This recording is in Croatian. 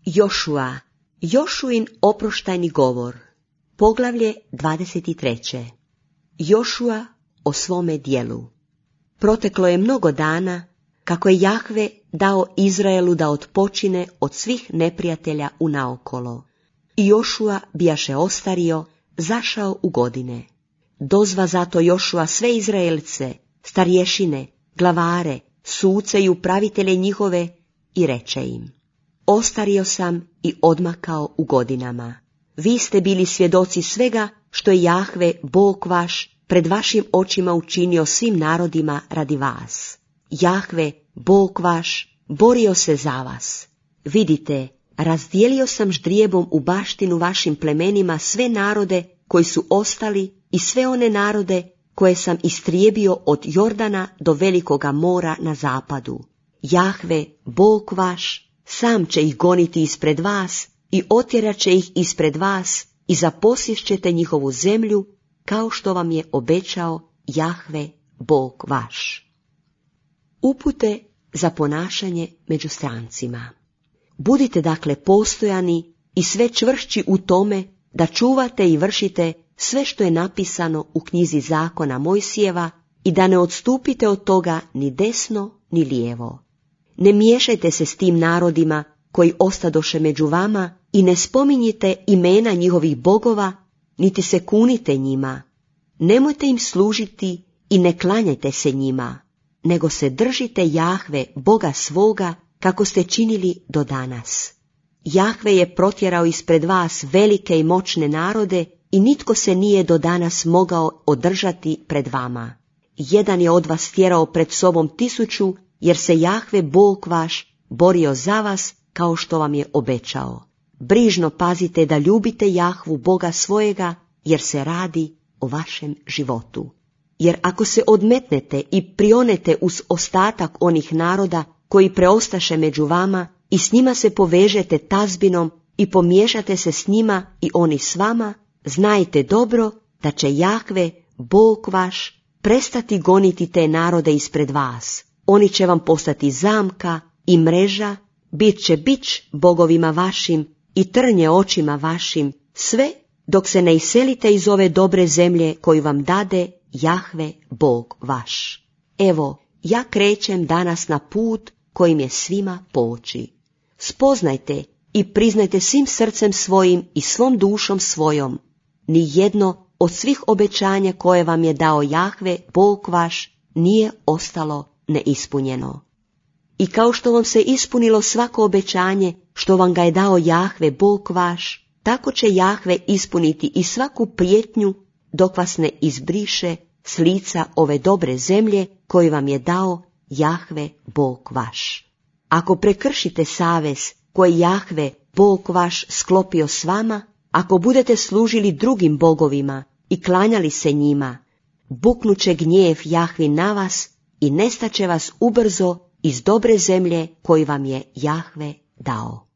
Jošua, Jošuin oproštajni govor, poglavlje 23. Jošua o svome dijelu. Proteklo je mnogo dana kako je Jahve dao Izraelu da otpočine od svih neprijatelja unaokolo. I Jošua bijaše ostario, zašao u godine. Dozva zato Jošua sve Izraelce, starješine, glavare, suce i upravitelje njihove i reče im: Ostario sam i odmakao u godinama. Vi ste bili svjedoci svega što je Jahve, Bog vaš, pred vašim očima učinio svim narodima radi vas. Jahve, Bog vaš, borio se za vas. Vidite, razdijelio sam ždrijebom u baštinu vašim plemenima sve narode koji su ostali i sve one narode koje sam istrijebio od Jordana do Velikoga mora na zapadu. Jahve, Bog vaš, sam će ih goniti ispred vas i otjerat će ih ispred vas i zaposješćete njihovu zemlju, kao što vam je obećao Jahve, Bog vaš. Upute za ponašanje među strancima. Budite dakle postojani i sve čvršći u tome da čuvate i vršite sve što je napisano u knjizi zakona Mojsijeva i da ne odstupite od toga ni desno ni lijevo. Ne miješajte se s tim narodima koji ostadoše među vama i ne spominjite imena njihovih bogova, niti se kunite njima. Nemojte im služiti i ne klanjajte se njima, nego se držite Jahve, Boga svoga, kako ste činili do danas. Jahve je protjerao ispred vas velike i moćne narode i nitko se nije do danas mogao održati pred vama. Jedan je od vas tjerao pred sobom 1000, jer se Jahve, Bog vaš, borio za vas kao što vam je obećao. Brižno pazite da ljubite Jahvu, Boga svojega, jer se radi o vašem životu. Jer ako se odmetnete i prionete uz ostatak onih naroda koji preostaše među vama i s njima se povežete tazbinom i pomiješate se s njima i oni s vama, znajte dobro da će Jahve, Bog vaš, prestati goniti te narode ispred vas. Oni će vam postati zamka i mreža, bit će bič bogovima vašim i trnje očima vašim, sve dok se ne iselite iz ove dobre zemlje koju vam dade Jahve, Bog vaš. Evo, ja krećem danas na put kojim je svima poći. Spoznajte i priznajte svim srcem svojim i svom dušom svojom. Ni jedno od svih obećanja koje vam je dao Jahve, Bog vaš, nije ostalo neispunjeno. I kao što vam se ispunilo svako obećanje što vam ga je dao Jahve, Bog vaš, tako će Jahve ispuniti i svaku prijetnju dok vas ne izbriše s lica ove dobre zemlje koju vam je dao Jahve, Bog vaš. Ako prekršite savez koji Jahve, Bog vaš, sklopio s vama, ako budete služili drugim bogovima i klanjali se njima, buknuće gnjev Jahvi na vas i nestaće vas ubrzo iz dobre zemlje koju vam je Jahve dao.